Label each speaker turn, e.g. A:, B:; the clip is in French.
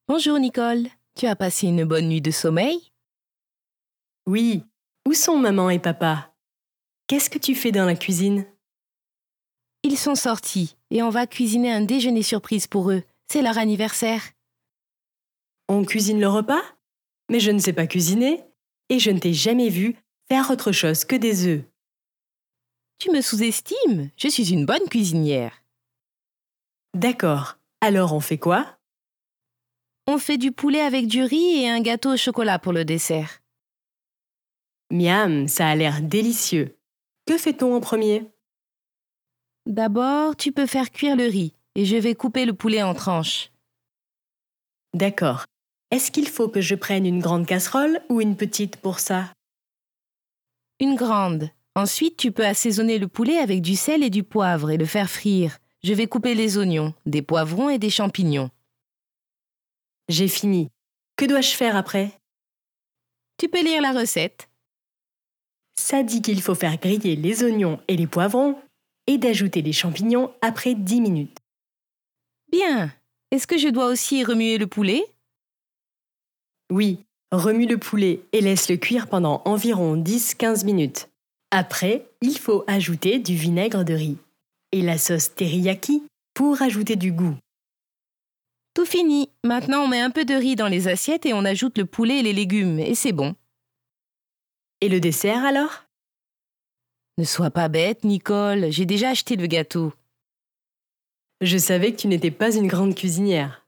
A: Bonjour Nicole, tu as passé une bonne nuit de sommeil?
B: Oui. Où sont maman et papa? Qu'est-ce que tu fais dans la cuisine?
A: Ils sont sortis et on va cuisiner un déjeuner surprise pour eux. C'est leur anniversaire.
B: On cuisine le repas? Mais je ne sais pas cuisiner et je ne t'ai jamais vu faire autre chose que des œufs.
A: Tu me sous-estimes, je suis une bonne cuisinière.
B: D'accord. Alors on fait quoi?
A: On fait du poulet avec du riz et un gâteau au chocolat pour le dessert.
B: Miam, ça a l'air délicieux. Que fait-on en premier?
A: D'abord, tu peux faire cuire le riz et je vais couper le poulet en tranches.
B: D'accord. Est-ce qu'il faut que je prenne une grande casserole ou une petite pour ça?
A: Une grande. Ensuite, tu peux assaisonner le poulet avec du sel et du poivre et le faire frire. Je vais couper les oignons, des poivrons et des champignons.
B: J'ai fini. Que dois-je faire après?
A: Tu peux lire la recette.
B: Ça dit qu'il faut faire griller les oignons et les poivrons et d'ajouter les champignons après 10 minutes.
A: Bien. Est-ce que je dois aussi remuer le poulet?
B: Oui, remue le poulet et laisse-le cuire pendant environ 10-15 minutes. Après, il faut ajouter du vinaigre de riz et la sauce teriyaki pour ajouter du goût.
A: Tout fini. Maintenant, on met un peu de riz dans les assiettes et on ajoute le poulet et les légumes, et c'est bon.
B: Et le dessert alors?
A: Ne sois pas bête, Nicole, j'ai déjà acheté le gâteau.
B: Je savais que tu n'étais pas une grande cuisinière.